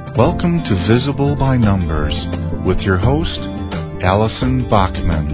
Welcome to Visible by Numbers with your host, Allison Bachman.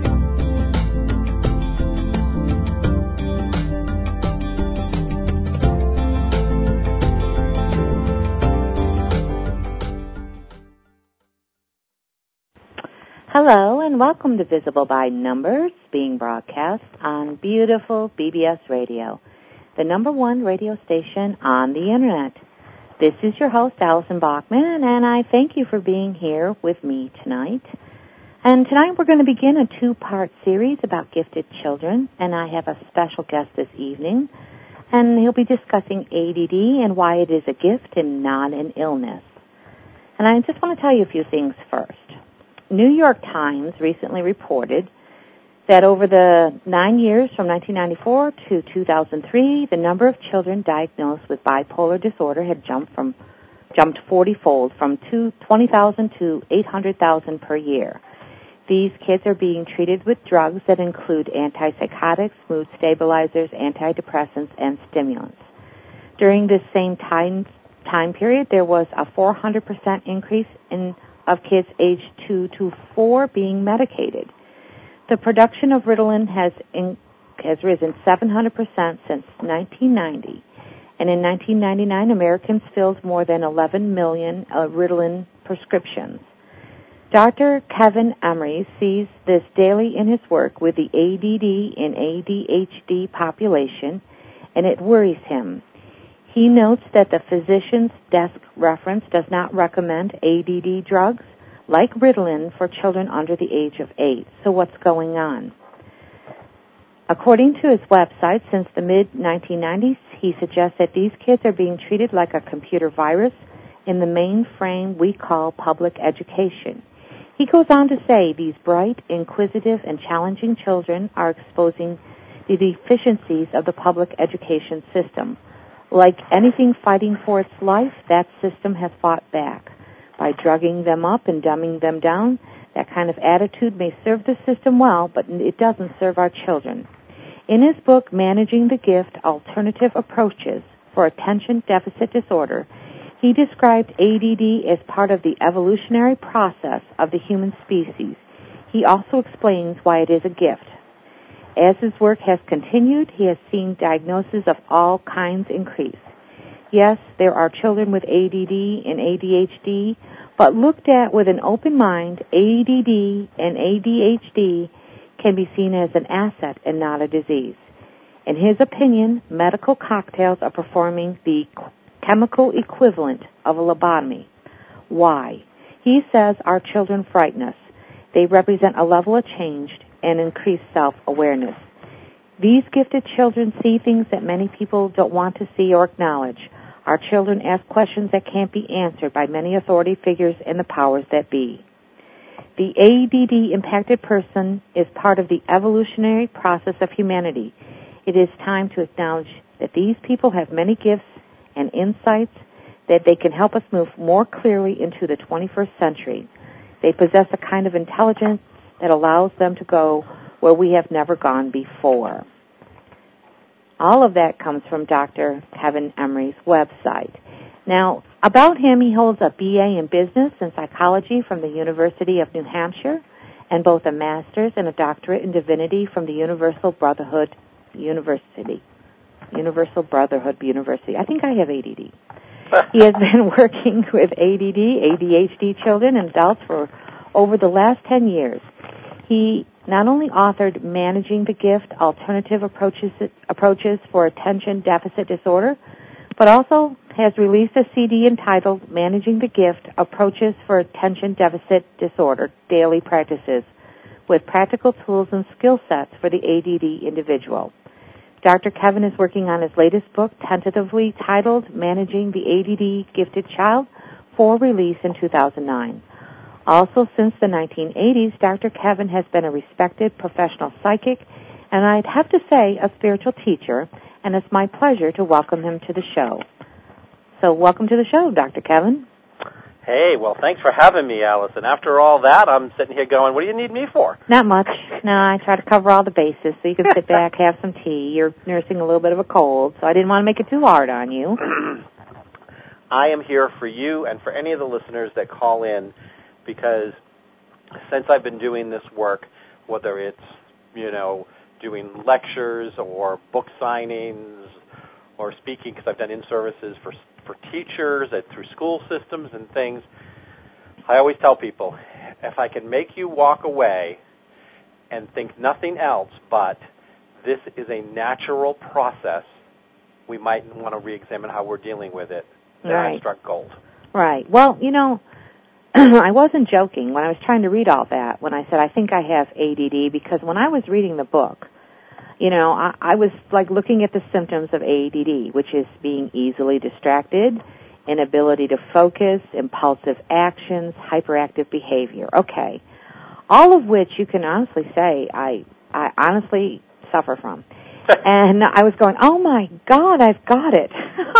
Hello and welcome to Visible by Numbers, being broadcast on beautiful BBS Radio, the #1 radio station on the Internet. This is your host, Allison Bachman, and I thank you for being here with me tonight. And tonight we're going to begin a 2-part series about gifted children, and I have a special guest this evening, and he'll be discussing ADD and why it is a gift and not an illness. And I just want to tell you a few things first. New York Times recently reported that over the 9 years from 1994 to 2003, the number of children diagnosed with bipolar disorder had jumped 40-fold, from 20,000 to 800,000 per year. These kids are being treated with drugs that include antipsychotics, mood stabilizers, antidepressants, and stimulants. During this same time period, there was a 400% increase of kids aged 2 to 4 being medicated. The production of Ritalin has risen 700% since 1990, and in 1999, Americans filled more than 11 million Ritalin prescriptions. Dr. Kevin Emery sees this daily in his work with the ADD and ADHD population, and it worries him. He notes that the physician's desk reference does not recommend ADD drugs like Ritalin for children under the age of 8. So what's going on? According to his website, since the mid-1990s, he suggests that these kids are being treated like a computer virus in the mainframe we call public education. He goes on to say these bright, inquisitive, and challenging children are exposing the deficiencies of the public education system. Like anything fighting for its life, that system has fought back. By drugging them up and dumbing them down, that kind of attitude may serve the system well, but it doesn't serve our children. In his book, Managing the Gift, Alternative Approaches for Attention Deficit Disorder, he described ADD as part of the evolutionary process of the human species. He also explains why it is a gift. As his work has continued, he has seen diagnoses of all kinds increase. Yes, there are children with ADD and ADHD, but looked at with an open mind, ADD and ADHD can be seen as an asset and not a disease. In his opinion, medical cocktails are performing the chemical equivalent of a lobotomy. Why? He says our children frighten us. They represent a level of change and increased self-awareness. These gifted children see things that many people don't want to see or acknowledge. Our children ask questions that can't be answered by many authority figures and the powers that be. The ADD-impacted person is part of the evolutionary process of humanity. It is time to acknowledge that these people have many gifts and insights that they can help us move more clearly into the 21st century. They possess a kind of intelligence that allows them to go where we have never gone before. All of that comes from Dr. Kevin Emery's website. Now, about him, he holds a BA in Business and Psychology from the University of New Hampshire and both a master's and a doctorate in Divinity from the Universal Brotherhood University. I think I have ADD. He has been working with ADD, ADHD children and adults for over the last 10 years. He not only authored Managing the Gift, Alternative Approaches for Attention Deficit Disorder, but also has released a CD entitled Managing the Gift, Approaches for Attention Deficit Disorder, Daily Practices, with practical tools and skill sets for the ADD individual. Dr. Kevin is working on his latest book, tentatively titled Managing the ADD Gifted Child, for release in 2009. Also, since the 1980s, Dr. Kevin has been a respected professional psychic, and I'd have to say a spiritual teacher, and it's my pleasure to welcome him to the show. So welcome to the show, Dr. Kevin. Hey, well, thanks for having me, Allison. After all that, I'm sitting here going, what do you need me for? Not much. No, I try to cover all the bases so you can sit back, have some tea. You're nursing a little bit of a cold, so I didn't want to make it too hard on you. I am here for you and for any of the listeners that call in, because since I've been doing this work, whether it's, doing lectures or book signings or speaking, because I've done in-services for teachers through school systems and things, I always tell people, if I can make you walk away and think nothing else but this is a natural process, we might want to re-examine how we're dealing with it. Then Right. I struck gold. Right. Well, I wasn't joking when I was trying to read all that, when I said I think I have ADD, because when I was reading the book, I was like looking at the symptoms of ADD, which is being easily distracted, inability to focus, impulsive actions, hyperactive behavior. Okay. All of which you can honestly say I honestly suffer from. And I was going, oh my God, I've got it.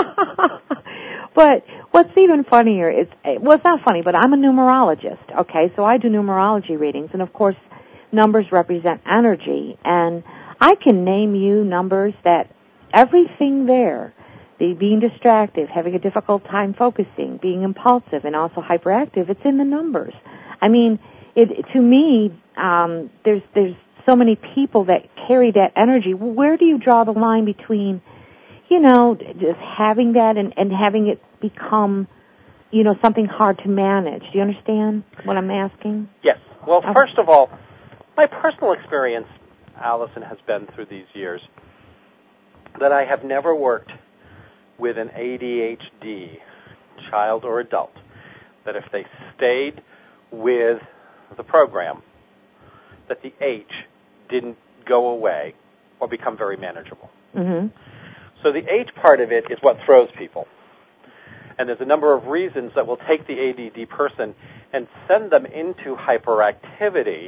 But what's even funnier is, well, it's not funny, but I'm a numerologist, okay? So I do numerology readings, and of course, numbers represent energy. And I can name you numbers that everything there, the being distracted, having a difficult time focusing, being impulsive, and also hyperactive, it's in the numbers. I mean, to me, there's so many people that carry that energy. Where do you draw the line between, just having that and having it become, something hard to manage? Do you understand what I'm asking? Yes. Well, Okay. First of all, my personal experience, Allison, has been through these years that I have never worked with an ADHD child or adult that if they stayed with the program, that the H didn't go away or become very manageable. Mm-hmm. So the H part of it is what throws people. And there's a number of reasons that will take the ADD person and send them into hyperactivity,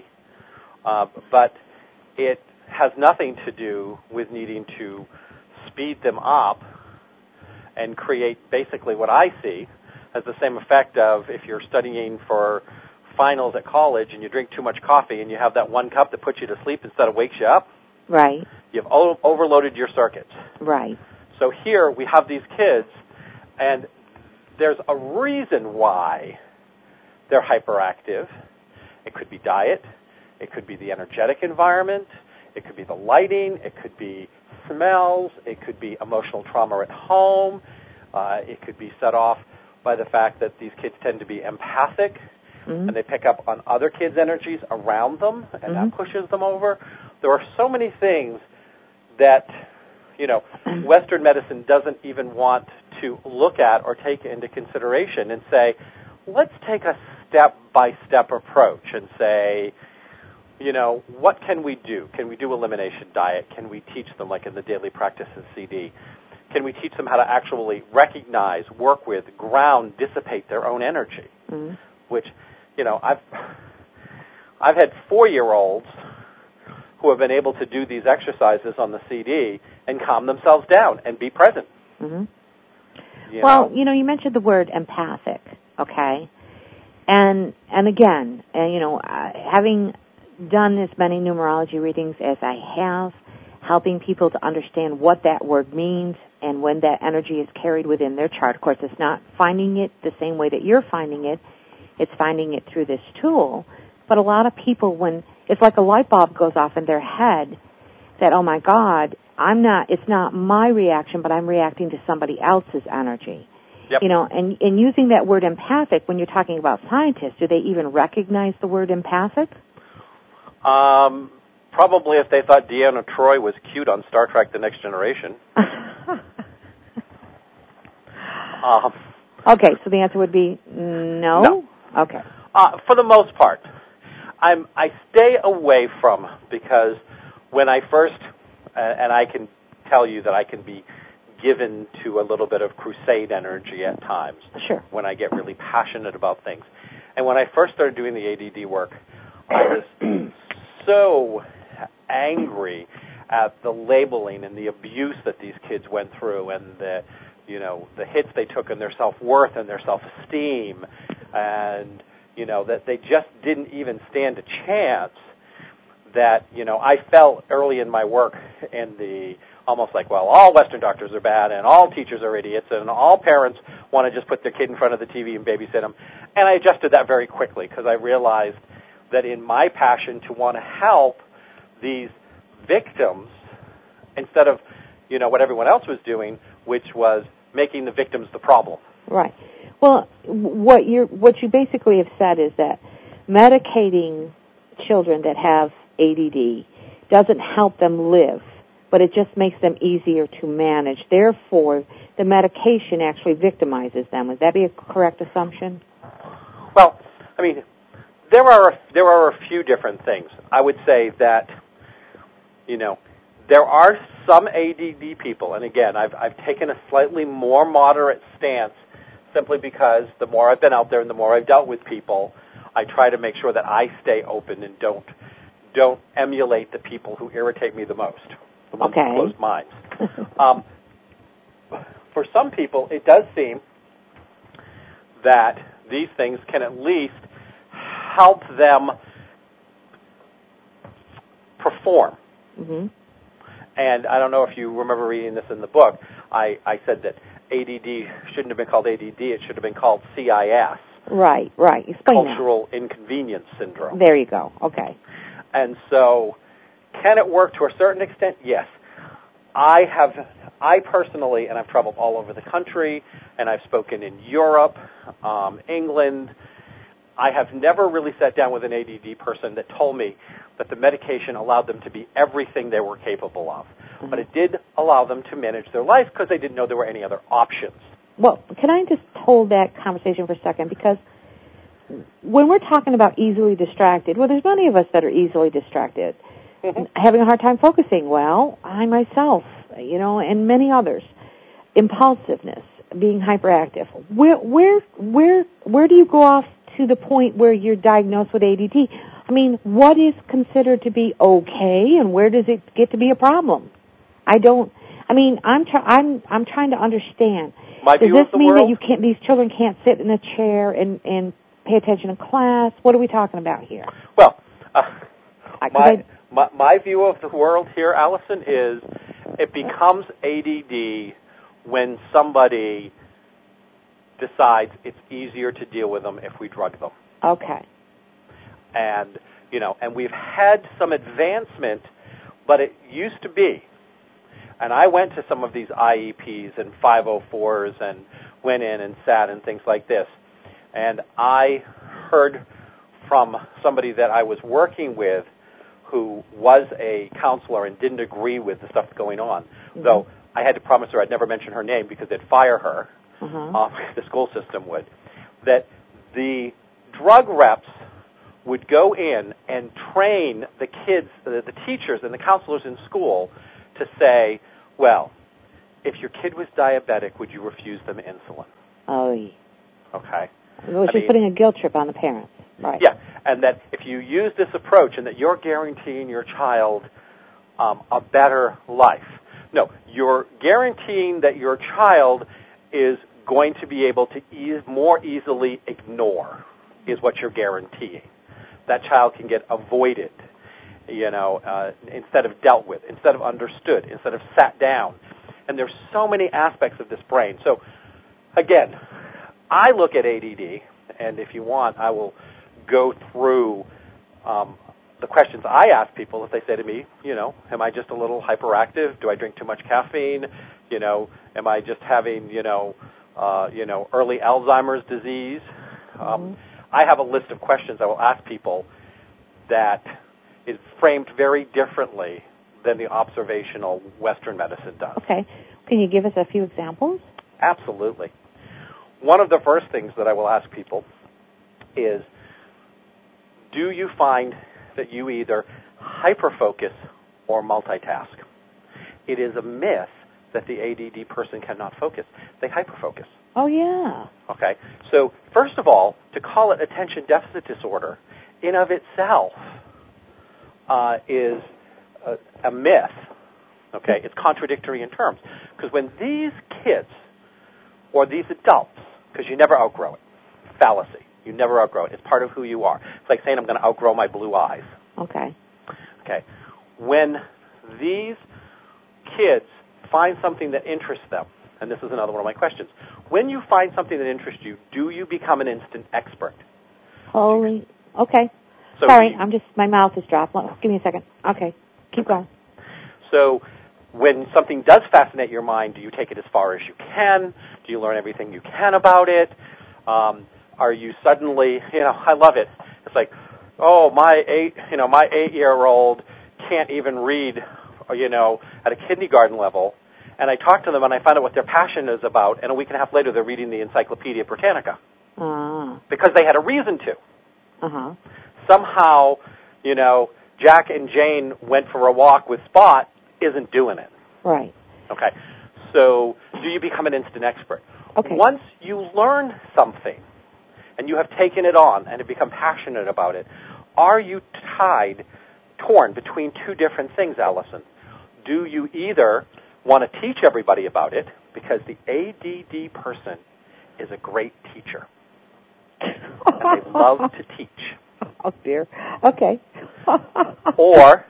but it has nothing to do with needing to speed them up and create basically what I see as the same effect of if you're studying for finals at college and you drink too much coffee and you have that one cup that puts you to sleep instead of wakes you up. Right. You've overloaded your circuits. Right. So here we have these kids, and there's a reason why they're hyperactive. It could be diet. It could be the energetic environment. It could be the lighting. It could be smells. It could be emotional trauma at home. It could be set off by the fact that these kids tend to be empathic, mm-hmm. and they pick up on other kids' energies around them, and mm-hmm. that pushes them over. There are so many things that, Western medicine doesn't even want to look at or take into consideration and say, let's take a step-by-step approach and say, what can we do? Can we do elimination diet? Can we teach them, like in the Daily Practices CD? Can we teach them how to actually recognize, work with, ground, dissipate their own energy? Mm-hmm. Which, I've had 4-year-olds who have been able to do these exercises on the CD and calm themselves down and be present. Mm-hmm. You mentioned the word empathic, okay? And again, having done as many numerology readings as I have, helping people to understand what that word means and when that energy is carried within their chart. Of course, it's not finding it the same way that you're finding it. It's finding it through this tool. But a lot of people, when it's like a light bulb goes off in their head that, oh my God, it's not my reaction, but I'm reacting to somebody else's energy. Yep. And using that word empathic, when you're talking about scientists, do they even recognize the word empathic? Probably if they thought Deanna Troi was cute on Star Trek The Next Generation. Okay, so the answer would be no? No. Okay. For the most part. I stay away from, because when I first, and I can tell you that I can be given to a little bit of crusade energy at times. Sure. When I get really passionate about things. And when I first started doing the ADD work, I was so angry at the labeling and the abuse that these kids went through, and the hits they took in their self-worth and their self-esteem, and that they just didn't even stand a chance. That I felt early in my work in the almost like, well, all Western doctors are bad and all teachers are idiots and all parents want to just put their kid in front of the TV and babysit them. And I adjusted that very quickly because I realized that in my passion to want to help these victims, instead of, what everyone else was doing, which was making the victims the problem. Right. Well, what you basically have said is that medicating children that have ADD doesn't help them live, but it just makes them easier to manage. Therefore, the medication actually victimizes them. Would that be a correct assumption? Well, I mean, there are a few different things. I would say that, there are some ADD people, and again, I've taken a slightly more moderate stance simply because the more I've been out there and the more I've dealt with people, I try to make sure that I stay open and don't emulate the people who irritate me the most, the ones with closed minds. For some people, it does seem that these things can at least help them perform. Mm-hmm. And I don't know if you remember reading this in the book. I said that ADD shouldn't have been called ADD. It should have been called CIS. Right. Explain Cultural Inconvenience Syndrome. There you go. Okay. And so, can it work to a certain extent? Yes. I personally, and I've traveled all over the country, and I've spoken in Europe, England. I have never really sat down with an ADD person that told me that the medication allowed them to be everything they were capable of. Mm-hmm. But it did allow them to manage their life because they didn't know there were any other options. Well, can I just hold that conversation for a second? Because when we're talking about easily distracted, well, there's many of us that are easily distracted, having a hard time focusing. Well, I myself, and many others. Impulsiveness, being hyperactive. Where do you go off to the point where you're diagnosed with ADD? I mean, what is considered to be okay, and where does it get to be a problem? I'm trying to understand. Does this mean that these children can't sit in a chair and pay attention in class? What are we talking about here? Well, my view of the world here, Allison, is it becomes ADD when somebody decides it's easier to deal with them if we drug them. Okay. And, and we've had some advancement, but it used to be, and I went to some of these IEPs and 504s and went in and sat and things like this, and I heard from somebody that I was working with who was a counselor and didn't agree with the stuff going on, though I had to promise her I'd never mention her name because they'd fire her, the school system would, that the drug reps would go in and train the kids, the teachers and the counselors in school to say, well, if your kid was diabetic, would you refuse them insulin? Oh, yeah. Okay. Which is putting a guilt trip on the parents. Right. Yeah, and that if you use this approach and that you're guaranteeing your child a better life. No, you're guaranteeing that your child is going to be able to more easily ignore is what you're guaranteeing. That child can get avoided, instead of dealt with, instead of understood, instead of sat down. And there's so many aspects of this brain. So, again, I look at ADD, and if you want, I will go through the questions I ask people if they say to me, am I just a little hyperactive? Do I drink too much caffeine? Am I just having, early Alzheimer's disease? I have a list of questions I will ask people that is framed very differently than the observational Western medicine does. Okay. Can you give us a few examples? Absolutely. One of the first things that I will ask people is, do you find that you either hyperfocus or multitask? It is a myth that the ADD person cannot focus. They hyperfocus. Oh, yeah. Okay. So, first of all, to call it attention deficit disorder in of itself is a myth. Okay. It's contradictory in terms. Because when these kids or these adults, because you never outgrow it, fallacy, you never outgrow it. It's part of who you are. It's like saying I'm going to outgrow my blue eyes. Okay. Okay. When these kids find something that interests them, and this is another one of my questions. When you find something that interests you, do you become an instant expert? Holy, okay. So Sorry, my mouth is dropped. Give me a second. Okay, keep going. So when something does fascinate your mind, do you take it as far as you can? Do you learn everything you can about it? Are you suddenly, I love it. It's like, oh, my 8-year-old can't even read, at a kindergarten level. And I talk to them and I find out what their passion is about, and a week and a half later they're reading the Encyclopedia Britannica. Because they had a reason to. Uh-huh. Somehow, Jack and Jane went for a walk with Spot isn't doing it. Right. Okay. So do you become an instant expert? Okay. Once you learn something and you have taken it on and have become passionate about it, are you torn between two different things, Allison? Do you either want to teach everybody about it, because the ADD person is a great teacher, and they love to teach. Oh, dear. Okay. Or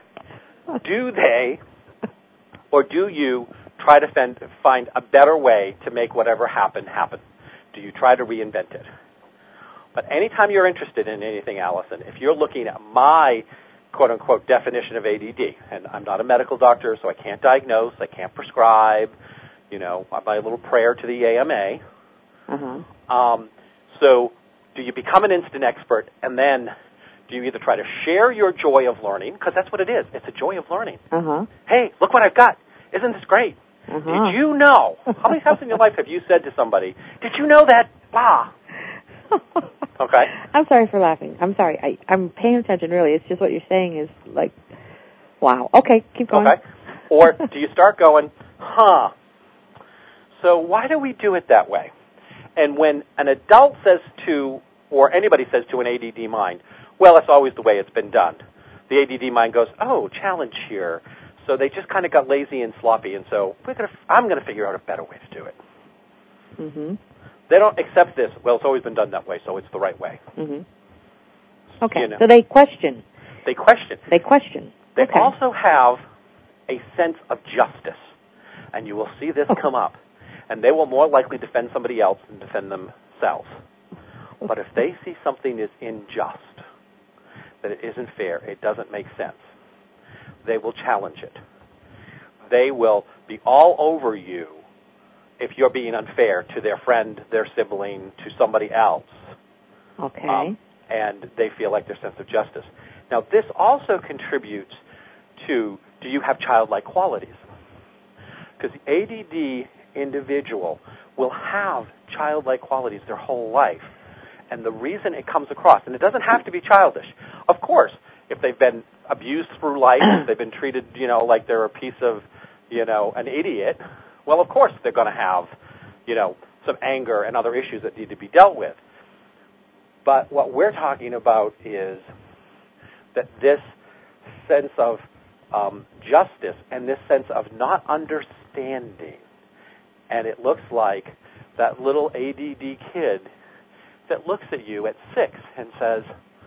do you try to find a better way to make whatever happen? Do you try to reinvent it? But anytime you're interested in anything, Allison, if you're looking at my quote-unquote definition of ADD, and I'm not a medical doctor, so I can't diagnose, I can't prescribe, my little prayer to the AMA. Uh-huh. So do you become an instant expert, and then do you either try to share your joy of learning, because that's what it is, it's a joy of learning. Uh-huh. Hey, look what I've got. Isn't this great? Uh-huh. Did you know? How many times in your life have you said to somebody, did you know that? Blah. Okay. I'm sorry for laughing. I'm sorry. I'm paying attention, really. It's just what you're saying is like, wow. Okay, keep going. Okay. Or do you start going, so why do we do it that way? And when an adult says to, or anybody says to an ADD mind, well, it's always the way it's been done, the ADD mind goes, oh, challenge here. So they just kind of got lazy and sloppy, and so I'm going to figure out a better way to do it. Mm-hmm. They don't accept this, well, it's always been done that way, so it's the right way. Mm-hmm. Okay, so they question. They question. They okay. also have a sense of justice, and you will see this come up, and they will more likely defend somebody else than defend themselves. But if they see something is unjust, that it isn't fair, it doesn't make sense, they will challenge it. They will be all over you if you're being unfair to their friend, their sibling, to somebody else. Okay. And they feel like their sense of justice. Now, this also contributes to, do you have childlike qualities? Because the ADD individual will have childlike qualities their whole life. And the reason it comes across, and it doesn't have to be childish. Of course, if they've been abused through life, if they've been treated, like they're a piece of, an idiot, well, of course they're going to have, some anger and other issues that need to be dealt with. But what we're talking about is that this sense of justice and this sense of not understanding, and it looks like that little ADD kid that looks at you at 6 and says,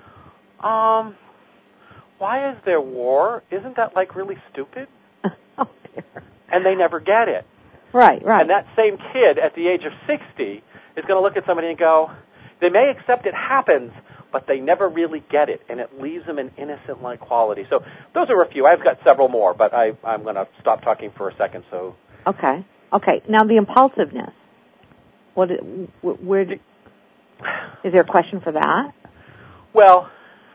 why is there war? Isn't that, really stupid? Oh, dear. And they never get it. Right. And that same kid at the age of 60 is going to look at somebody and go, they may accept it happens, but they never really get it, and it leaves them an innocent-like quality. So those are a few. I've got several more, but I'm going to stop talking for a second. So. Okay. Now the impulsiveness. Is there a question for that? Well,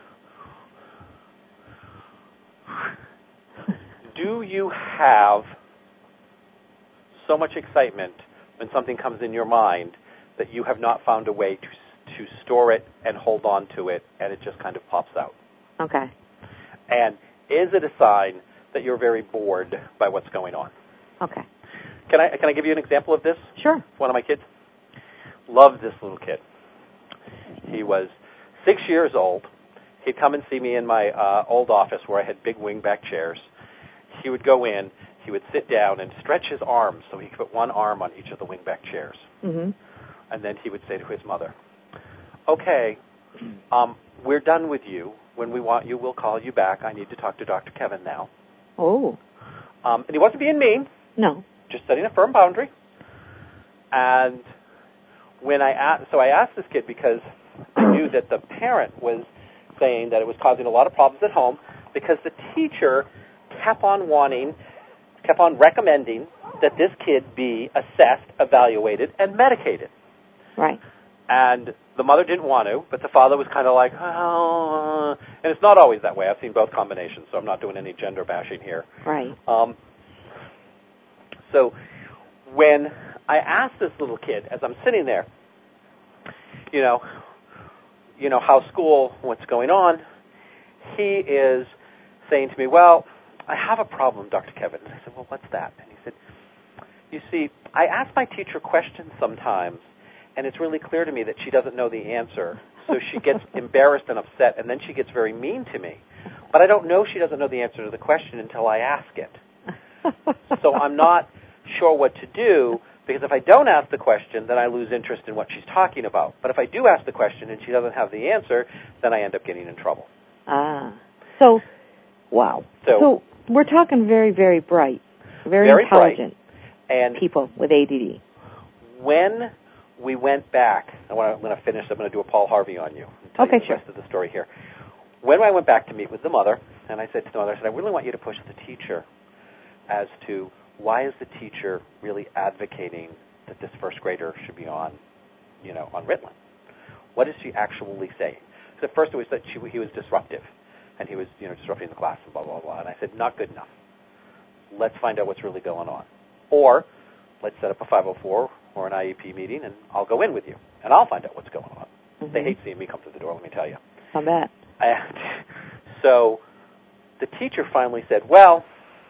do you have so much excitement when something comes in your mind that you have not found a way to store it and hold on to it, and it just kind of pops out? Okay. And is it a sign that you're very bored by what's going on? Okay. Can I give you an example of this? Sure. One of my kids loved this little kid. He was 6 years old. He'd come and see me in my old office where I had big wingback chairs. He would go in, he would sit down and stretch his arms so he could put one arm on each of the wingback chairs. Mm-hmm. And then he would say to his mother, okay, we're done with you. When we want you, we'll call you back. I need to talk to Dr. Kevin now. Oh. And he wasn't being mean. No. Just setting a firm boundary. And when I asked this kid because I knew that the parent was saying that it was causing a lot of problems at home because the teacher kept on recommending that this kid be assessed, evaluated, and medicated. Right. And the mother didn't want to, but the father was kind of like, oh. And it's not always that way. I've seen both combinations, so I'm not doing any gender bashing here. Right. So when I asked this little kid, as I'm sitting there, you know, how's school, what's going on, he is saying to me, well, I have a problem, Dr. Kevin. And I said, well, what's that? And he said, you see, I ask my teacher questions sometimes, and it's really clear to me that she doesn't know the answer. So she gets embarrassed and upset, and then she gets very mean to me. But I don't know she doesn't know the answer to the question until I ask it. So I'm not sure what to do, because if I don't ask the question, then I lose interest in what she's talking about. But if I do ask the question and she doesn't have the answer, then I end up getting in trouble. So, wow. So we're talking very, very bright, very intelligent and people with ADD. When we went back, when I finish, I'm going to do a Paul Harvey on you. And tell you the rest of the story here. When I went back to meet with the mother, and I said to the mother, I really want you to push the teacher as to why is the teacher really advocating that this first grader should be on Ritalin? What is she actually saying? So at first it was that he was disruptive, and he was disrupting the class and blah, blah, blah. And I said, not good enough. Let's find out what's really going on. Or let's set up a 504 or an IEP meeting, and I'll go in with you, and I'll find out what's going on. Mm-hmm. They hate seeing me come through the door, let me tell you. I bet. And so the teacher finally said, well,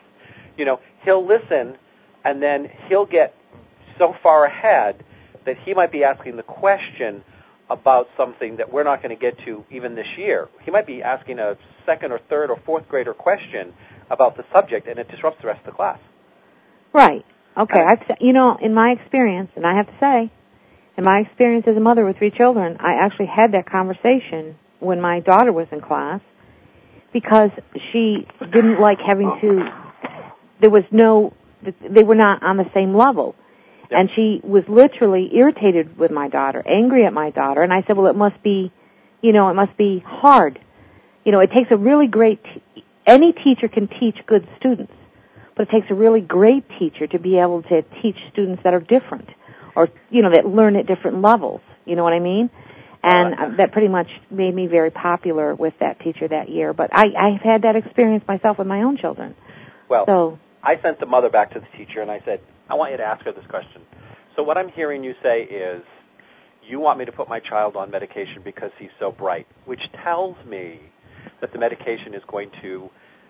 he'll listen, and then he'll get so far ahead that he might be asking the question about something that we're not going to get to even this year. He might be asking a second or third or fourth grader question about the subject, and it disrupts the rest of the class. Right. Okay. In my experience, and I have to say, in my experience as a mother with 3 children, I actually had that conversation when my daughter was in class because she didn't like having to, they were not on the same level. Yep. And she was literally irritated with my daughter, angry at my daughter, and I said, well, it must be hard. It takes a really great, any teacher can teach good students, but it takes a really great teacher to be able to teach students that are different or, that learn at different levels. You know what I mean? And that pretty much made me very popular with that teacher that year. But I've had that experience myself with my own children. Well, so I sent the mother back to the teacher, and I said, I want you to ask her this question. So what I'm hearing you say is, you want me to put my child on medication because he's so bright, which tells me that the medication is going to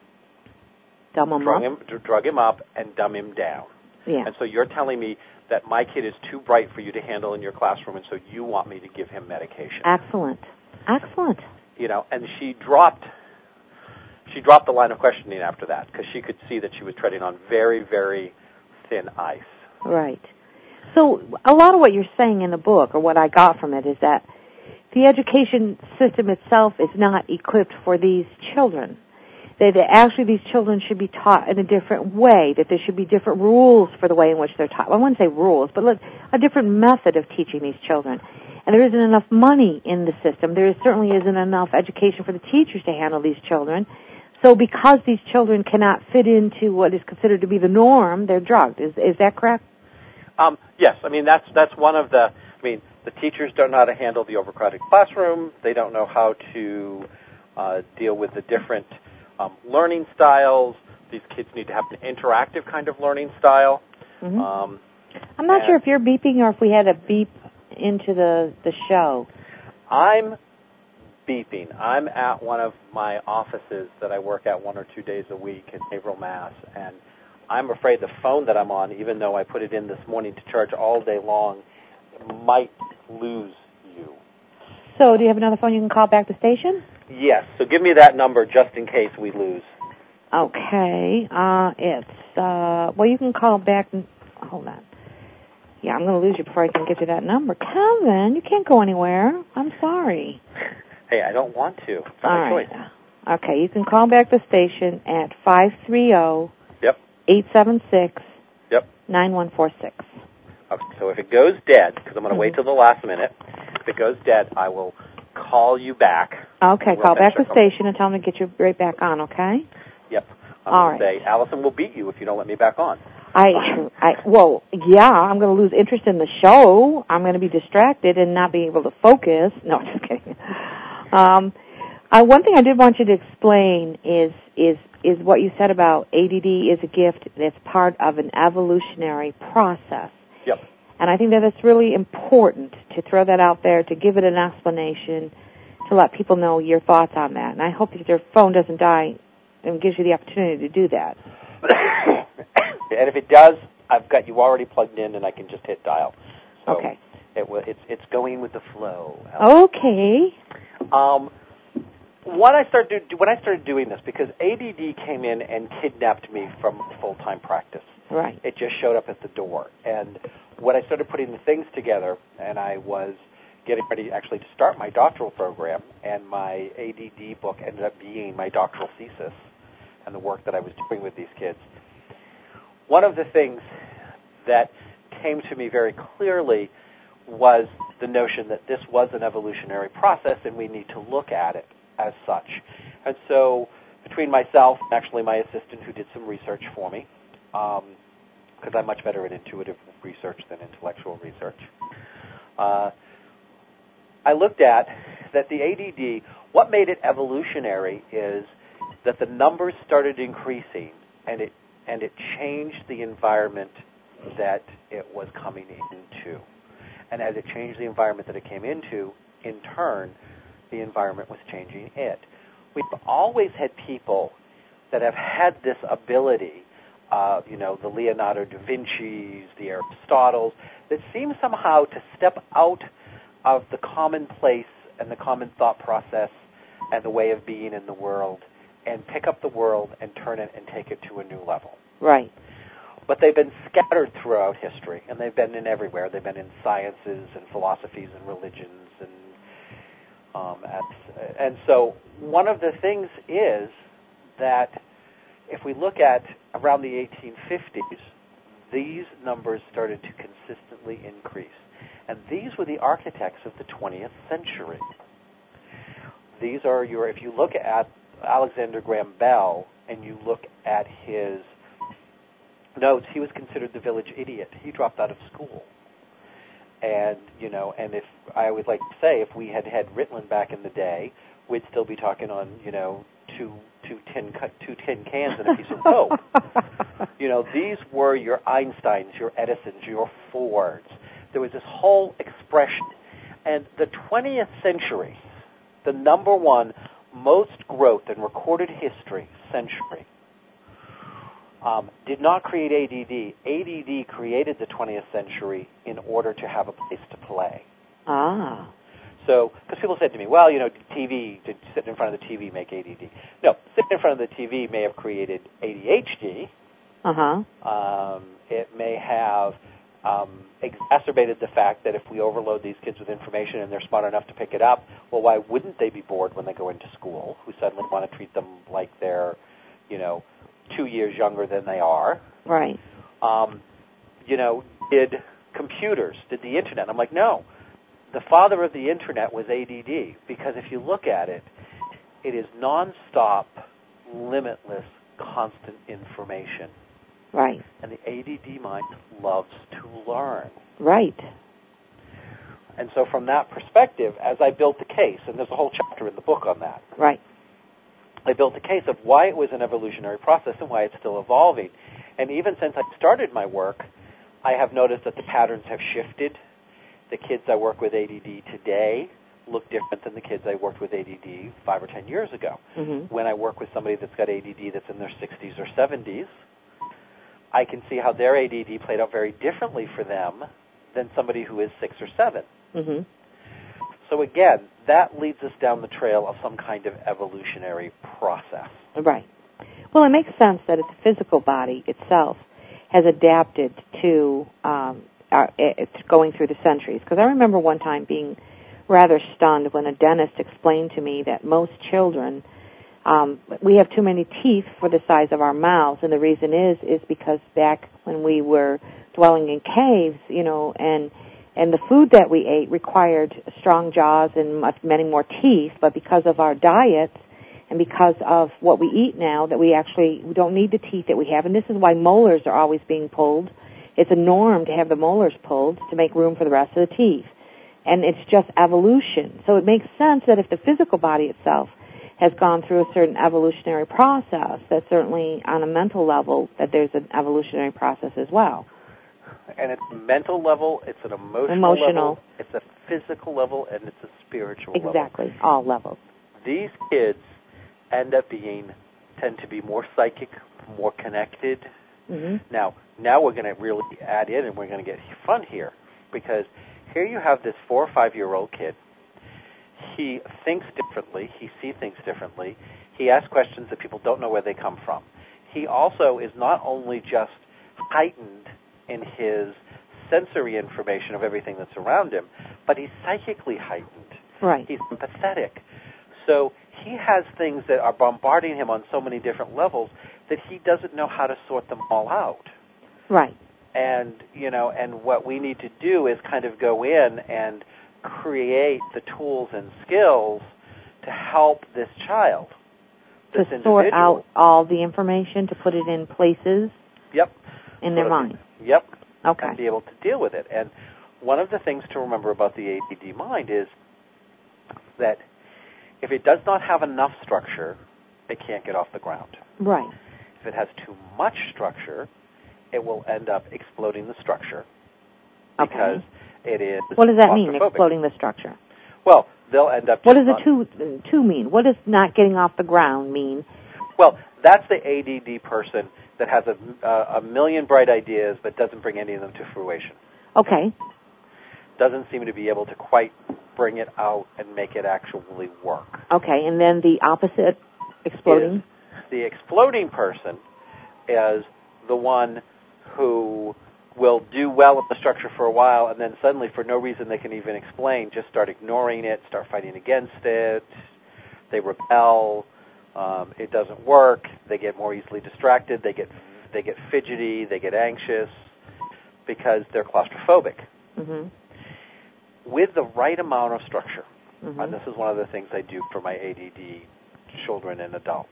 drug him up and dumb him down. Yeah. And so you're telling me that my kid is too bright for you to handle in your classroom, and so you want me to give him medication. Excellent. And she dropped the line of questioning after that because she could see that she was treading on very, very thin ice. Right. So a lot of what you're saying in the book, or what I got from it, is that the education system itself is not equipped for these children. That actually these children should be taught in a different way, that there should be different rules for the way in which they're taught. Well, I wouldn't say rules, but a different method of teaching these children. And there isn't enough money in the system. There certainly isn't enough education for the teachers to handle these children. So because these children cannot fit into what is considered to be the norm, they're drugged. Is that correct? Yes. I mean, that's one of the, the teachers don't know how to handle the overcrowded classroom. They don't know how to deal with the different learning styles. These kids need to have an interactive kind of learning style. Mm-hmm. I'm not sure if you're beeping or if we had a beep into the show. I'm beeping. I'm at one of my offices that I work at 1 or 2 days a week in Haverhill, Mass., and I'm afraid the phone that I'm on, even though I put it in this morning to charge all day long, might lose you. So do you have another phone you can call back the station? Yes. So give me that number just in case we lose. Okay. Well, you can call back. Hold on. Yeah, I'm going to lose you before I can get you that number. Kevin, you can't go anywhere. I'm sorry. Hey, I don't want to. It's not my choice. Okay, you can call back the station at 530 876 9146. Okay, so if it goes dead, because I'm going to wait till the last minute, if it goes dead, I will call you back. Okay, call back the station and tell them to get you right back on, okay? Yep. I'm going to say, Allison will beat you if you don't let me back on. Well, yeah, I'm going to lose interest in the show. I'm going to be distracted and not be able to focus. No, I'm just kidding. One thing I did want you to explain is what you said about ADD is a gift that's part of an evolutionary process. Yep. And I think that it's really important to throw that out there, to give it an explanation, to let people know your thoughts on that. And I hope that your phone doesn't die and gives you the opportunity to do that. And if it does, I've got you already plugged in, and I can just hit dial. So okay. It's going with the flow. Okay. When I started doing this, because ADD came in and kidnapped me from full-time practice. Right. It just showed up at the door. And when I started putting the things together, and I was getting ready actually to start my doctoral program, and my ADD book ended up being my doctoral thesis and the work that I was doing with these kids, one of the things that came to me very clearly was the notion that this was an evolutionary process and we need to look at it as such. And so between myself and actually my assistant who did some research for me, because I'm much better at intuitive research than intellectual research, I looked at that the ADD, what made it evolutionary is that the numbers started increasing and it changed the environment that it was coming into. And as it changed the environment that it came into, in turn, the environment was changing it. We've always had people that have had this ability, the Leonardo da Vinci's, the Aristotles, that seem somehow to step out of the commonplace and the common thought process and the way of being in the world and pick up the world and turn it and take it to a new level. Right. But they've been scattered throughout history, and they've been in everywhere. They've been in sciences and philosophies and religions, and so one of the things is that if we look at around the 1850s, these numbers started to consistently increase, and these were the architects of the 20th century. These are if you look at Alexander Graham Bell and you look at his notes, he was considered the village idiot. He dropped out of school. And, and if I would like to say, if we had Ritalin back in the day, we'd still be talking on, two tin cans and a piece of Coke. These were your Einsteins, your Edisons, your Fords. There was this whole expression. And the 20th century, the number one most growth in recorded history century, did not create ADD. ADD created the 20th century in order to have a place to play. Ah. So, because people said to me, well, TV, to sit in front of the TV make ADD. No, sitting in front of the TV may have created ADHD. Uh-huh. It may have exacerbated the fact that if we overload these kids with information and they're smart enough to pick it up, well, why wouldn't they be bored when they go into school, who suddenly want to treat them like they're, 2 years younger than they are? Right. Did computers, did the Internet? I'm like, no. The father of the Internet was ADD, because if you look at it, it is nonstop, limitless, constant information. Right. And the ADD mind loves to learn. Right. And so from that perspective, as I built the case, and there's a whole chapter in the book on that. Right. I built a case of why it was an evolutionary process and why it's still evolving. And even since I started my work, I have noticed that the patterns have shifted. The kids I work with ADD today look different than the kids I worked with ADD 5 or 10 years ago. Mm-hmm. When I work with somebody that's got ADD that's in their 60s or 70s, I can see how their ADD played out very differently for them than somebody who is 6 or 7. Mm-hmm. So again, that leads us down the trail of some kind of evolutionary process. Right. Well, it makes sense that the physical body itself has adapted to it's going through the centuries. Because I remember one time being rather stunned when a dentist explained to me that most children, we have too many teeth for the size of our mouths, and the reason is because back when we were dwelling in caves, and the food that we ate required strong jaws and many more teeth, but because of our diets and because of what we eat now, that we don't need the teeth that we have, and this is why molars are always being pulled. It's a norm to have the molars pulled to make room for the rest of the teeth. And it's just evolution. So it makes sense that if the physical body itself has gone through a certain evolutionary process, that certainly on a mental level that there's an evolutionary process as well. And it's a mental level, it's an emotional level, it's a physical level, and it's a spiritual level. Exactly, all levels. These kids tend to be more psychic, more connected. Mm-hmm. Now we're going to really add in, and we're going to get fun here, because here you have this 4 or 5-year-old kid. He thinks differently. He sees things differently. He asks questions that people don't know where they come from. He also is not only just heightened in his sensory information of everything that's around him, but he's psychically heightened. Right. He's empathetic. So he has things that are bombarding him on so many different levels that he doesn't know how to sort them all out. Right. And, and what we need to do is kind of go in and create the tools and skills to help this child, this individual. To sort out all the information, to put it in places. Yep. In their mind. Yep. Okay. And be able to deal with it. And one of the things to remember about the ADD mind is that if it does not have enough structure, it can't get off the ground. Right. If it has too much structure, it will end up exploding the structure because it is What does that mean, claustrophobic. exploding the structure? Well, they'll end up... What does the two mean? What does not getting off the ground mean? Well, that's the ADD person that has a million bright ideas but doesn't bring any of them to fruition. Okay. Doesn't seem to be able to quite bring it out and make it actually work. Okay, and then the opposite, exploding? The exploding person is the one who will do well with the structure for a while, and then suddenly, for no reason they can even explain, just start ignoring it, start fighting against it. They rebel. It doesn't work. They get more easily distracted. They get fidgety. They get anxious because they're claustrophobic. Mm-hmm. With the right amount of structure, mm-hmm. and this is one of the things I do for my ADD children and adults,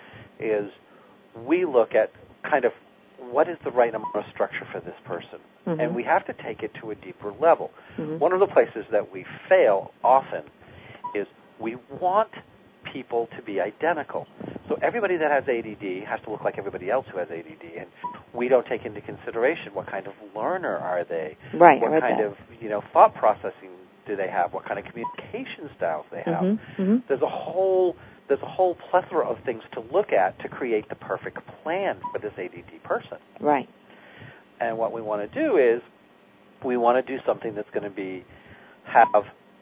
is we look at kind of what is the right amount of structure for this person. Mm-hmm. And we have to take it to a deeper level. Mm-hmm. One of the places that we fail often is we want people to be identical. So everybody that has ADD has to look like everybody else who has ADD, and we don't take into consideration what kind of learner are they, right, what kind of thought processing do they have, what kind of communication styles they have. Mm-hmm. Mm-hmm. There's a whole plethora of things to look at to create the perfect plan for this ADD person. Right. And what we want to do is we want to do something that's going to have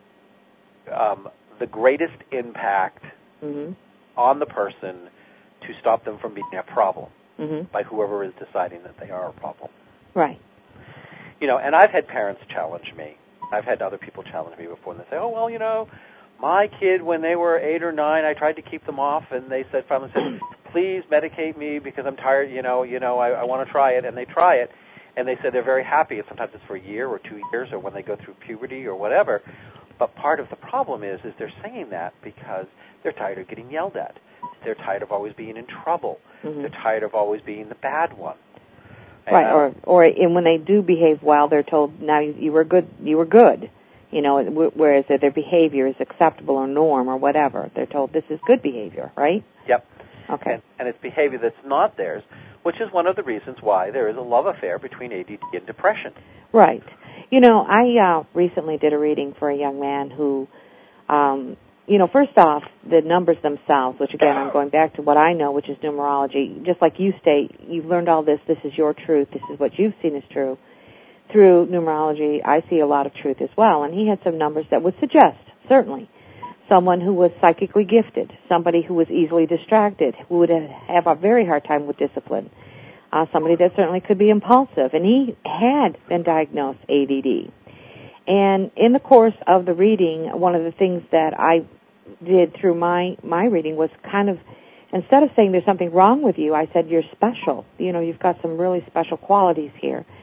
the greatest impact mm-hmm. on the person to stop them from being a problem mm-hmm. by whoever is deciding that they are a problem. Right. And I've had parents challenge me. I've had other people challenge me before, and they say, oh, well, my kid, when they were 8 or 9, I tried to keep them off, and they finally said, please medicate me because I'm tired, I want to try it, and they try it, and they said they're very happy, and sometimes it's for a year or 2 years or when they go through puberty or whatever. But part of the problem is they're saying that because they're tired of getting yelled at. They're tired of always being in trouble. Mm-hmm. They're tired of always being the bad one. Right, and when they do behave well, they're told, now you were good, whereas their behavior is acceptable or norm or whatever. They're told this is good behavior, right? Yep. Okay. And it's behavior that's not theirs, which is one of the reasons why there is a love affair between ADD and depression. Right. I recently did a reading for a young man who, first off, the numbers themselves, which again, I'm going back to what I know, which is numerology. Just like you state, you've learned all this is your truth, this is what you've seen is true. Through numerology, I see a lot of truth as well, and he had some numbers that would suggest, certainly, someone who was psychically gifted, somebody who was easily distracted, who would have a very hard time with discipline, somebody that certainly could be impulsive, and he had been diagnosed ADD. And in the course of the reading, one of the things that I did through my reading was kind of, instead of saying there's something wrong with you, I said you're special. You've got some really special qualities here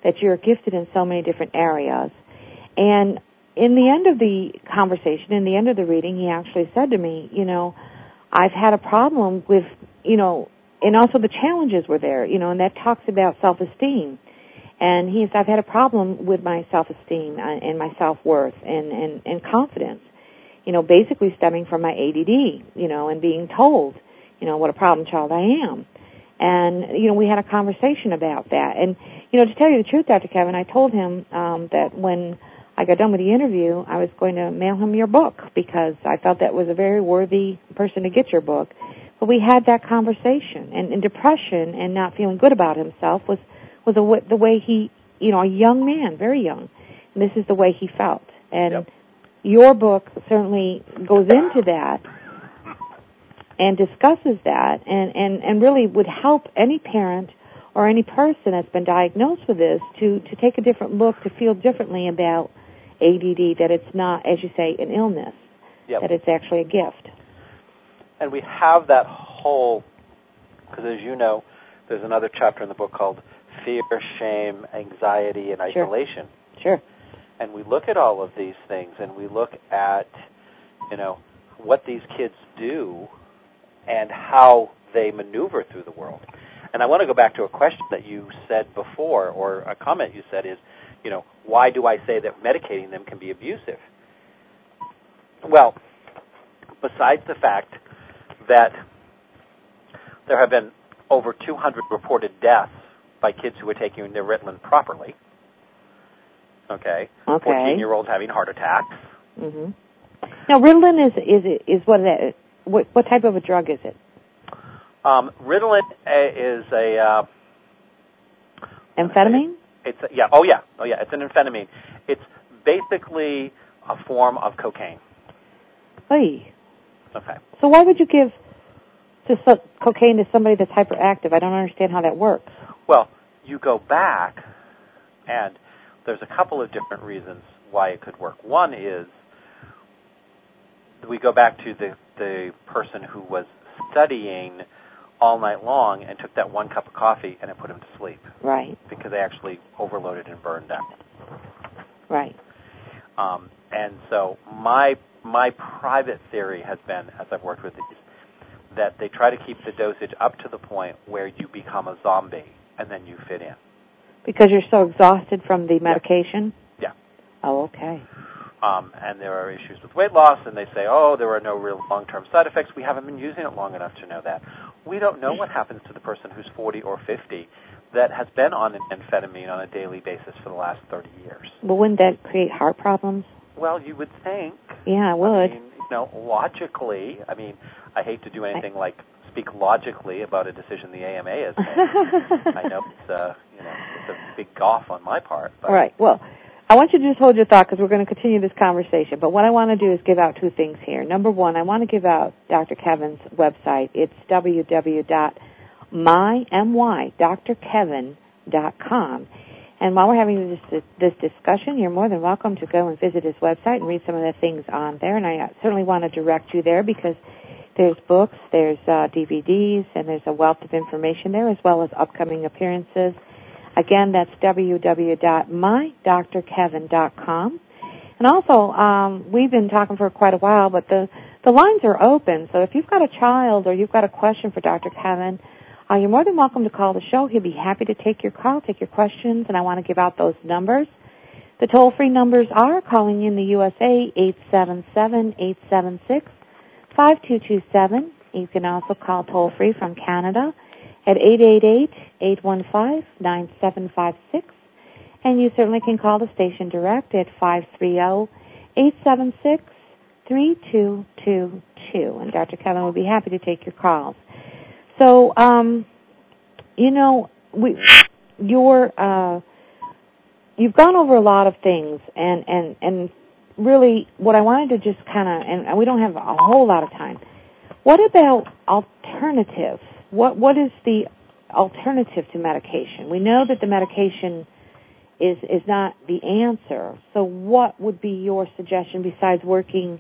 that you're gifted in so many different areas. And in the end of the conversation, in the end of the reading, he actually said to me, I've had a problem with, and also the challenges were there, and that talks about self-esteem. And he said, I've had a problem with my self-esteem and my self-worth and confidence, basically stemming from my ADD, and being told, what a problem child I am. And, we had a conversation about that. And, to tell you the truth, Dr. Kevin, I told him that when I got done with the interview, I was going to mail him your book because I felt that was a very worthy person to get your book. But we had that conversation. And depression and not feeling good about himself was the way he, a young man, very young, and this is the way he felt. And your book certainly goes into that and discusses that and really would help any parent or any person that's been diagnosed with this to take a different look, to feel differently about ADD, that it's not, as you say, an illness, that it's actually a gift. And we have that whole, because as you know, there's another chapter in the book called Fear, Shame, Anxiety, and Isolation. Sure. And we look at all of these things, and we look at, what these kids do and how they maneuver through the world. And I want to go back to a question that you said before, or a comment you said is, why do I say that medicating them can be abusive? Well, besides the fact that there have been over 200 reported deaths by kids who were taking their Ritalin properly. Okay. 14-year-olds having heart attacks. Mm-hmm. Now, Ritalin is what type of a drug is it? Ritalin is a amphetamine. It's it's an amphetamine. It's basically a form of cocaine. Oy. Okay. So why would you give cocaine to somebody that's hyperactive? I don't understand how that works. Well, you go back, and there's a couple of different reasons why it could work. One is we go back to the person who was studying all night long and took that one cup of coffee and it put him to sleep. Right. Because they actually overloaded and burned out. Right. And so my private theory has been, as I've worked with these, that they try to keep the dosage up to the point where you become a zombie and then you fit in. Because you're so exhausted from the medication? Yeah. Oh, okay. And there are issues with weight loss, and they say, there are no real long-term side effects. We haven't been using it long enough to know that. We don't know what happens to the person who's 40 or 50 that has been on an amphetamine on a daily basis for the last 30 years. Well, wouldn't that create heart problems? Well, you would think. Yeah, it would. I mean, logically, I hate to do anything like speak logically about a decision the AMA has made. I know it's a big gaffe on my part. But. Right. Well, I want you to just hold your thought because we're going to continue this conversation. But what I want to do is give out two things here. Number one, I want to give out Dr. Kevin's website. It's www.drkevin.com. And while we're having this discussion, you're more than welcome to go and visit his website and read some of the things on there. And I certainly want to direct you there because there's books, there's DVDs, and there's a wealth of information there as well as upcoming appearances. Again, that's www.mydrkevin.com. And also, we've been talking for quite a while, but the lines are open. So if you've got a child or you've got a question for Dr. Kevin, you're more than welcome to call the show. He'll be happy to take your call, take your questions, and I want to give out those numbers. The toll-free numbers are calling in the USA, 877-876-5227. You can also call toll-free from Canada at 888-815-9756. And you certainly can call the station direct at 530-876-3222. And Dr. Kevin will be happy to take your calls. So, you've gone over a lot of things, and really what I wanted to just kind of, and we don't have a whole lot of time, what about alternatives? What is the alternative to medication? We know that the medication is not the answer, so what would be your suggestion besides working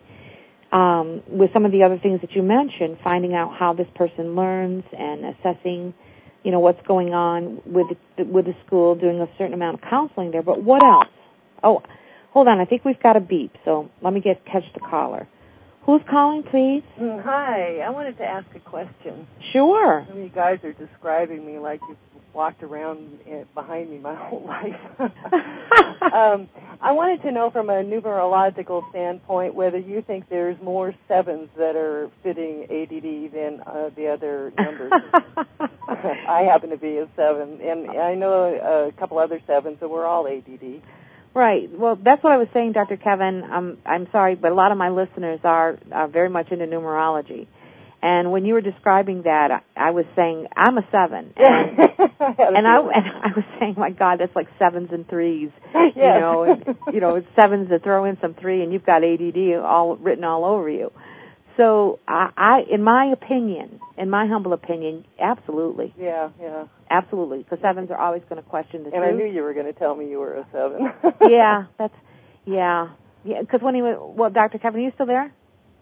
with some of the other things that you mentioned, finding out how this person learns and assessing what's going on with the school, doing a certain amount of counseling there. But what else? Oh, hold on. I think we've got a beep, so let me catch the caller. Who's calling, please? Hi. I wanted to ask a question. Sure. You guys are describing me like you've walked around behind me my whole life. I wanted to know from a numerological standpoint whether you think there's more 7s that are fitting ADD than the other numbers. I happen to be a 7, and I know a couple other 7s that were all ADD. Right. Well, that's what I was saying, Dr. Kevin. I'm sorry, but a lot of my listeners are very much into numerology. And when you were describing that, I was saying I'm a 7, and I was saying, my God, that's like 7s and 3s, it's 7s to throw in some 3, and you've got ADD all written all over you. So in my humble opinion, absolutely. Yeah. Absolutely, because 7s are always going to question the truth. And I knew you were going to tell me you were a 7. Yeah, because Dr. Kevin, are you still there?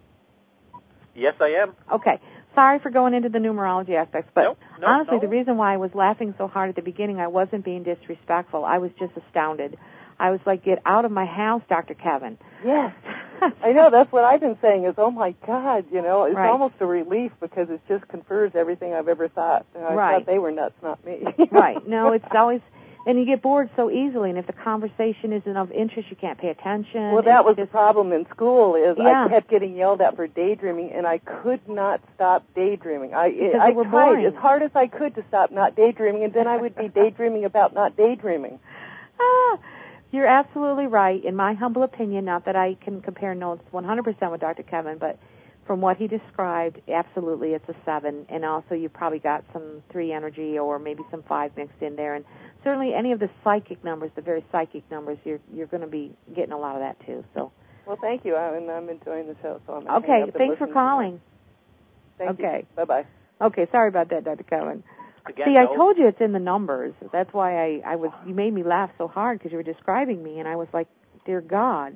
Yes, I am. Okay. Sorry for going into the numerology aspects, but nope, honestly, the reason why I was laughing so hard at the beginning, I wasn't being disrespectful. I was just astounded. I was like, get out of my house, Dr. Kevin. Yes. I know, that's what I've been saying is, oh, my God, it's right. almost a relief because it just confirms everything I've ever thought. And I thought they were nuts, not me. Right. No, it's always, and you get bored so easily, and if the conversation isn't of interest, you can't pay attention. Well, that was the problem in school is I kept getting yelled at for daydreaming, and I could not stop daydreaming. I tried as hard as I could to stop not daydreaming, and then I would be daydreaming about not daydreaming. You're absolutely right. In my humble opinion, not that I can compare notes 100% with Dr. Kevin, but from what he described, absolutely it's a 7. And also you probably got some 3 energy or maybe some 5 mixed in there. And certainly any of the psychic numbers, the very psychic numbers, you're going to be getting a lot of that too. So. Well, thank you. I'm enjoying the show. So I'm okay, thanks for calling. Thank you. Bye-bye. Okay, sorry about that, Dr. Kevin. Again, see, I told you it's in the numbers. That's why you made me laugh so hard because you were describing me, and I was like, dear God,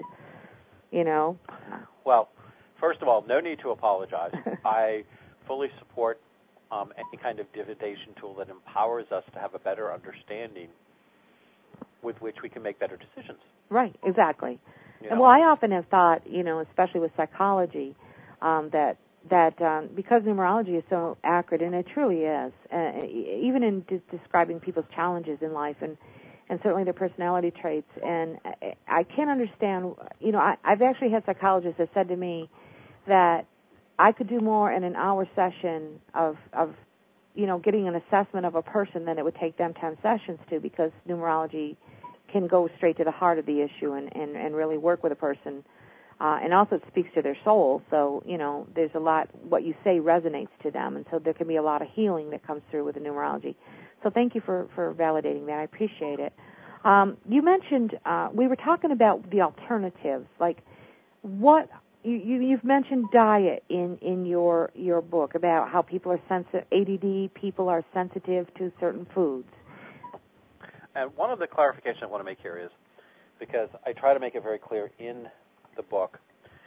Well, first of all, no need to apologize. I fully support any kind of divination tool that empowers us to have a better understanding with which we can make better decisions. Right, exactly. And I often have thought, especially with psychology, that because numerology is so accurate, and it truly is, even in describing people's challenges in life and certainly their personality traits. And I can't understand, I've actually had psychologists that said to me that I could do more in an hour session of getting an assessment of a person than it would take them 10 sessions to, because numerology can go straight to the heart of the issue and really work with a person. And also it speaks to their soul, so, there's a lot, what you say resonates to them, and so there can be a lot of healing that comes through with the numerology. So thank you for validating that. I appreciate it. You mentioned, we were talking about the alternatives, like what, you've mentioned diet in your book about how people are sensitive, ADD people are sensitive to certain foods. And one of the clarifications I want to make here is, because I try to make it very clear in the book,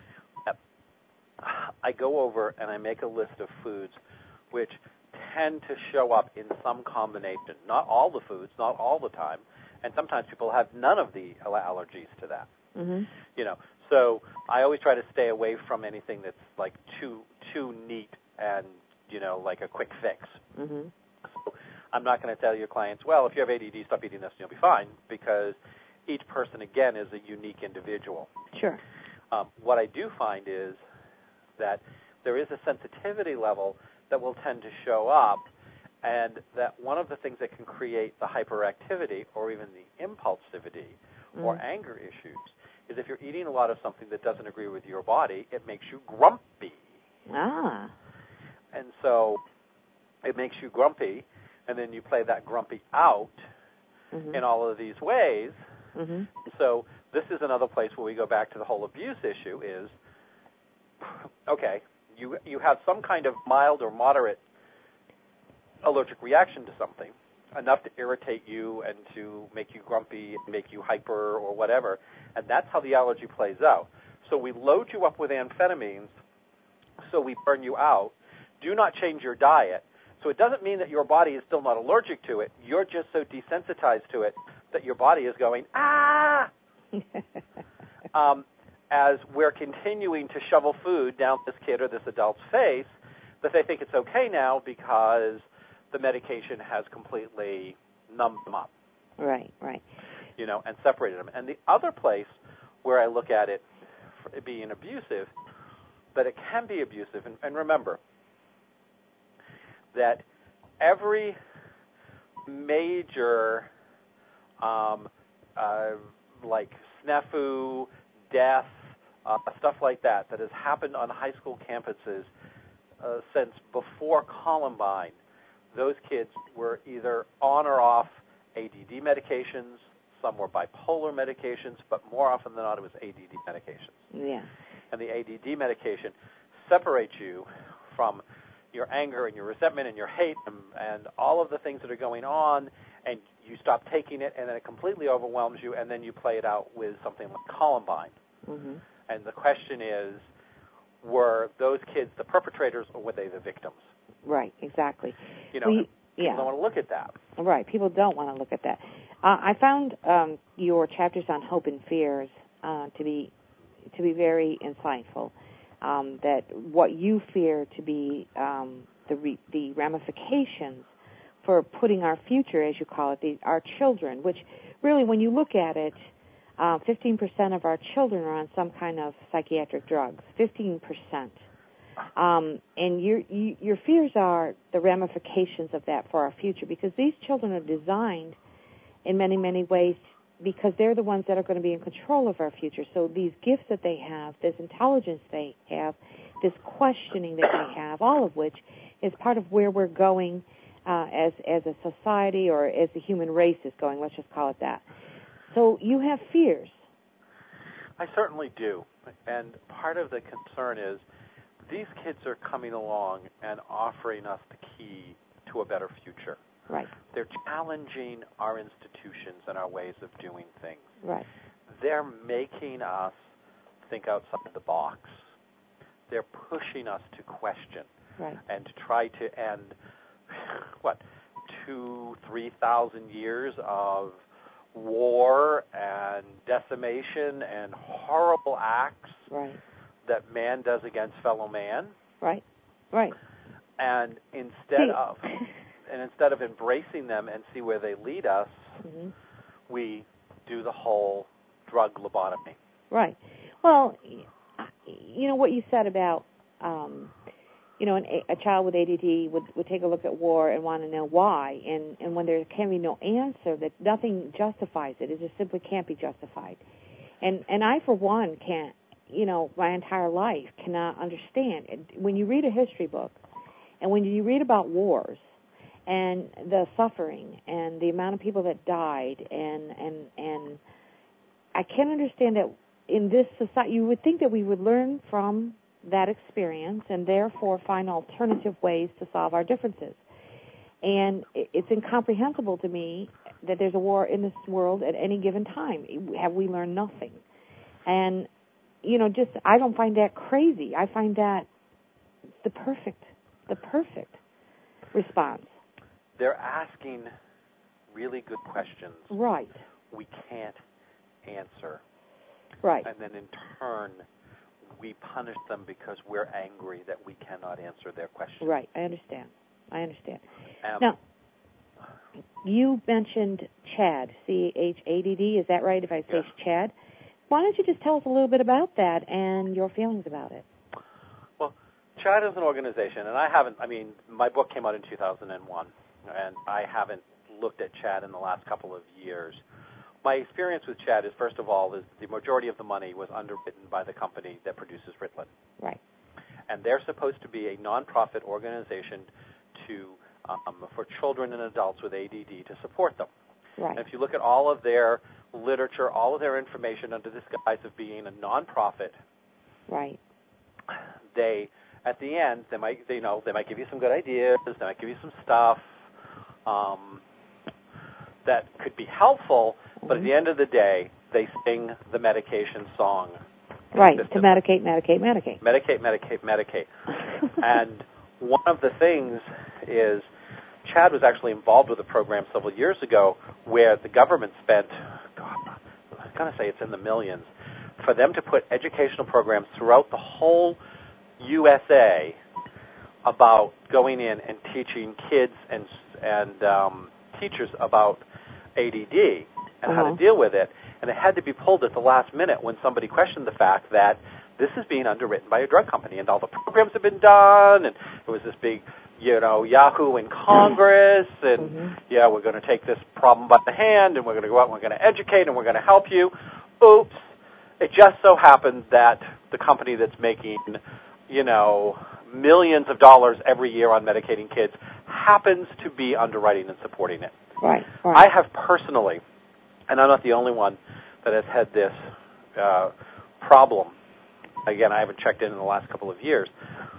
I go over and I make a list of foods which tend to show up in some combination. Not all the foods, not all the time, and sometimes people have none of the allergies to that. Mm-hmm. So I always try to stay away from anything that's like too neat and like a quick fix. Mm-hmm. So I'm not going to tell your clients, well, if you have ADD, stop eating this and you'll be fine, because each person, again, is a unique individual. Sure. What I do find is that there is a sensitivity level that will tend to show up, and that one of the things that can create the hyperactivity or even the impulsivity or anger issues is if you're eating a lot of something that doesn't agree with your body, it makes you grumpy. Ah. And so it makes you grumpy, and then you play that grumpy out in all of these ways. Mm-hmm. So this is another place where we go back to the whole abuse issue is, okay, you have some kind of mild or moderate allergic reaction to something, enough to irritate you and to make you grumpy, make you hyper or whatever, and that's how the allergy plays out. So we load you up with amphetamines so we burn you out. Do not change your diet. So it doesn't mean that your body is still not allergic to it. You're just so desensitized to it that your body is going, ah! As we're continuing to shovel food down this kid or this adult's face, that they think it's okay now because the medication has completely numbed them up. Right. And separated them. And the other place where I look at it for it being abusive, that it can be abusive, and remember that every major like snafu, death, stuff like that has happened on high school campuses since before Columbine, those kids were either on or off ADD medications, some were bipolar medications, but more often than not it was ADD medications. Yeah. And the ADD medication separates you from your anger and your resentment and your hate and all of the things that are going on, and you stop taking it, and then it completely overwhelms you, and then you play it out with something like Columbine. Mm-hmm. And the question is, were those kids the perpetrators or were they the victims? Right, exactly. People don't want to look at that. Right, people don't want to look at that. I found your chapters on hope and fears to be very insightful. That what you fear to be the ramifications for putting our future, as you call it, our children, which really, when you look at it, 15% of our children are on some kind of psychiatric drugs. 15%. And your fears are the ramifications of that for our future, because these children are designed in many, many ways because they're the ones that are going to be in control of our future. So these gifts that they have, this intelligence they have, this questioning that they have, all of which is part of where we're going as a society, or as the human race is going, let's just call it that. So you have fears. I certainly do. And part of the concern is these kids are coming along and offering us the key to a better future. Right. They're challenging our institutions and our ways of doing things. Right. They're making us think outside the box. They're pushing us to question. Right. And to try to end, 2,000-3,000 years of war and decimation and horrible acts that man does against fellow man. Right. And instead of embracing them and see where they lead us, we do the whole drug lobotomy. Right. Well, what you said about a child with ADD would take a look at war and want to know why, and when there can be no answer, that nothing justifies it. It just simply can't be justified. And I, for one, can't, my entire life cannot understand. When you read a history book, and when you read about wars, and the suffering, and the amount of people that died, and I can't understand that in this society, you would think that we would learn from that experience and therefore find alternative ways to solve our differences. And it's incomprehensible to me that there's a war in this world at any given time. Have we learned nothing? And, I don't find that crazy. I find that the perfect response. They're asking really good questions. Right. We can't answer. Right. And then in turn, we punish them because we're angry that we cannot answer their questions. Right. I understand. Now, you mentioned CHADD, C-H-A-D-D. Is that right, if I say CHADD? Why don't you just tell us a little bit about that and your feelings about it? Well, CHADD is an organization, and my book came out in 2001, and I haven't looked at CHADD in the last couple of years. My experience with CHADD is, first of all, is the majority of the money was underwritten by the company that produces Ritalin. Right. And they're supposed to be a nonprofit organization for children and adults with ADD to support them. Right. And if you look at all of their literature, all of their information under this guise of being a nonprofit, right, they, at the end, they might give you some good ideas, they might give you some stuff that could be helpful, but at the end of the day, they sing the medication song. Right, to medicate. Medicate. And one of the things is Chad was actually involved with a program several years ago where the government spent, I'm going to say it's in the millions, for them to put educational programs throughout the whole USA about going in and teaching kids and teachers about ADD and how to deal with it. And it had to be pulled at the last minute when somebody questioned the fact that this is being underwritten by a drug company, and all the programs have been done, and it was this big, Yahoo in Congress, and we're going to take this problem by the hand, and we're going to go out and we're going to educate, and we're going to help you. Oops. It just so happens that the company that's making, millions of dollars every year on medicating kids happens to be underwriting and supporting it. Right. I have personally, and I'm not the only one that has had this problem. Again, I haven't checked in the last couple of years.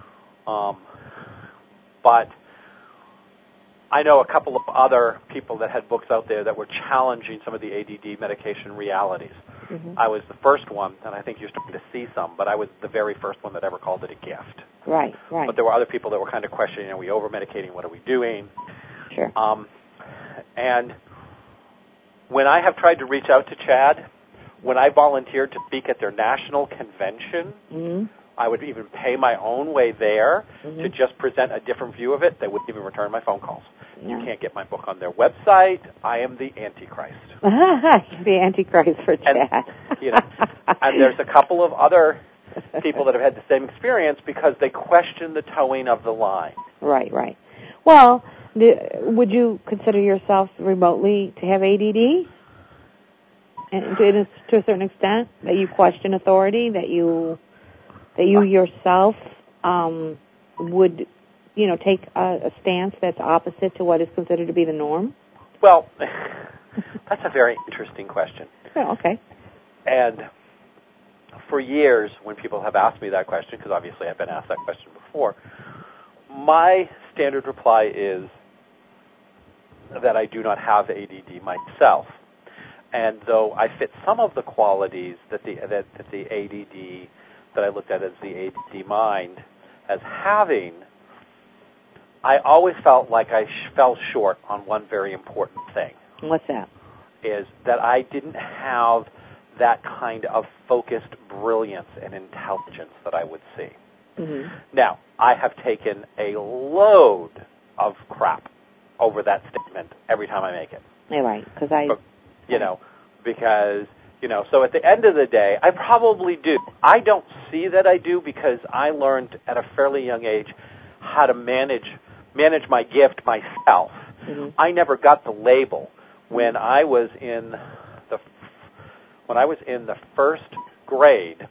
But I know a couple of other people that had books out there that were challenging some of the ADD medication realities. I was the first one, and I think you're starting to see some, but I was the very first one that ever called it a gift. Right. But there were other people that were kind of questioning, are we over-medicating? What are we doing? Sure. And when I have tried to reach out to Chad, when I volunteered to speak at their national convention, I would even pay my own way there to just present a different view of it. They wouldn't even return my phone calls. You can't get my book on their website. I am the Antichrist. The Antichrist for Chad. And there's a couple of other people that have had the same experience because they question the towing of the line. Right. Well, would you consider yourself remotely to have ADD? And to a certain extent, that you question authority, that you yourself would, take a stance that's opposite to what is considered to be the norm? Well, that's a very interesting question. Oh, okay. And for years, when people have asked me that question, because obviously I've been asked that question before, my standard reply is that I do not have ADD myself. And though I fit some of the qualities that the ADD that I looked at as the ADD mind as having, I always felt like I fell short on one very important thing. What's that? Is that I didn't have that kind of focused brilliance and intelligence that I would see. Now, I have taken a load of crap over that statement every time I make it. Yeah, right. Because, so at the end of the day, I probably do. I don't see that I do because I learned at a fairly young age how to manage my gift myself. I never got the label. When I was in the first grade,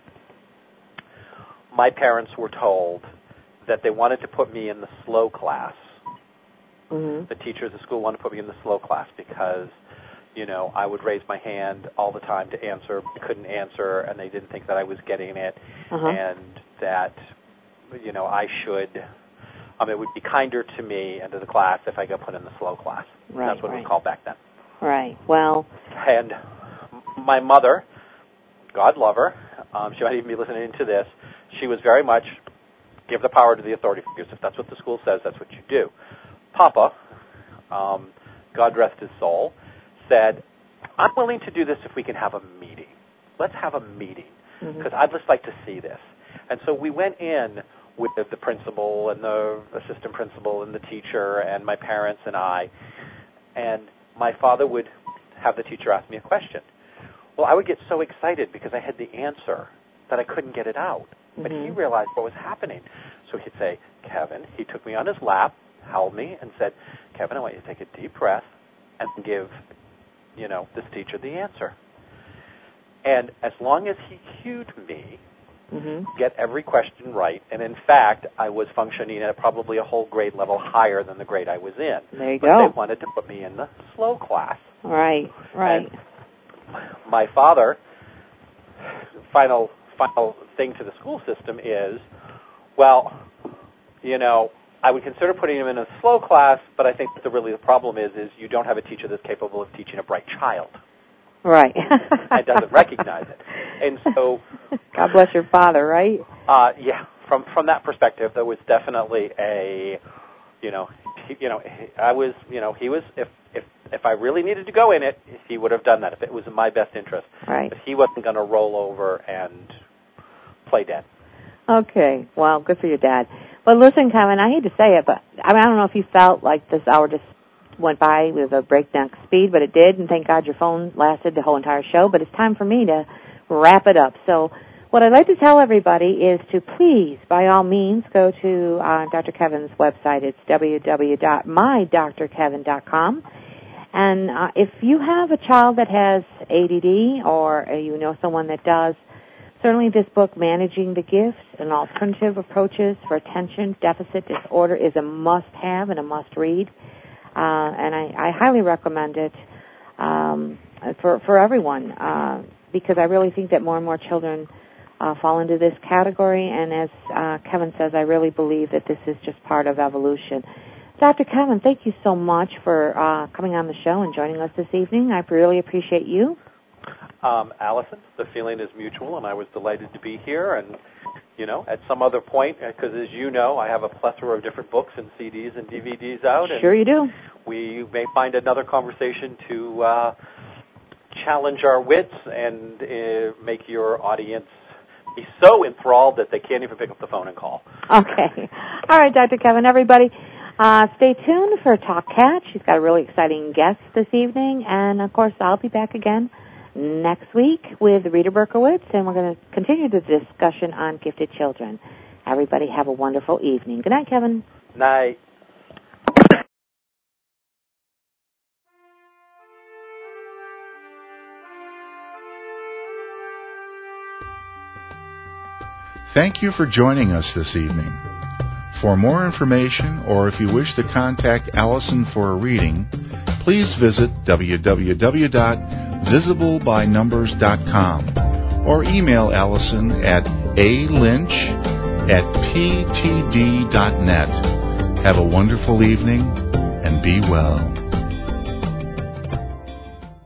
my parents were told that they wanted to put me in the slow class. The teachers at school wanted to put me in the slow class because, I would raise my hand all the time to answer, couldn't answer, and they didn't think that I was getting it, and that, I should, it would be kinder to me and to the class if I got put in the slow class. Right, that's what it was called back then. Right. Well. And my mother, God love her, she might even be listening to this, she was very much, give the power to the authority figures. If that's what the school says, that's what you do. Papa, God rest his soul, said, I'm willing to do this if we can have a meeting. Let's have a meeting, because I'd just like to see this. And so we went in with the principal and the assistant principal and the teacher and my parents and I, and my father would have the teacher ask me a question. Well, I would get so excited because I had the answer that I couldn't get it out. But he realized what was happening. So he'd say, Kevin, he took me on his lap, held me, and said, Kevin, I want you to take a deep breath and give, this teacher the answer. And as long as he cued me, get every question right, and in fact, I was functioning at probably a whole grade level higher than the grade I was in. There you but go. They wanted to put me in the slow class. Right. And my father, final thing to the school system is, well, I would consider putting him in a slow class, but I think that the problem is you don't have a teacher that's capable of teaching a bright child. Right. And doesn't recognize it. And so... God bless your father, right? Yeah. From that perspective, there was definitely if I really needed to go in it, he would have done that if it was in my best interest. Right. But he wasn't going to roll over and play dead. Okay. Well, good for your dad. But listen, Kevin, I hate to say it, but I don't know if you felt like this hour just went by with a breakneck speed, but it did, and thank God your phone lasted the whole entire show. But it's time for me to wrap it up. So what I'd like to tell everybody is to please, by all means, go to Dr. Kevin's website. It's www.mydrkevin.com. And if you have a child that has ADD or you know someone that does, certainly this book, Managing the Gifts and Alternative Approaches for Attention Deficit Disorder, is a must-have and a must-read. And I highly recommend it for everyone because I really think that more and more children fall into this category. And as Kevin says, I really believe that this is just part of evolution. Dr. Kevin, thank you so much for coming on the show and joining us this evening. I really appreciate you. Allison, the feeling is mutual, and I was delighted to be here. And, at some other point, because as you know, I have a plethora of different books and CDs and DVDs out. And sure you do. We may find another conversation to challenge our wits and make your audience be so enthralled that they can't even pick up the phone and call. Okay. All right, Dr. Kevin, everybody. Stay tuned for Talk Cat. She's got a really exciting guest this evening. And, of course, I'll be back again next week with Rita Berkowitz, and we're going to continue the discussion on gifted children. Everybody have a wonderful evening. Good night, Kevin. Night. Thank you for joining us this evening. For more information, or if you wish to contact Allison for a reading, please visit www.visiblebynumbers.com or email Allison at alynch@ptd.net. Have a wonderful evening and be well.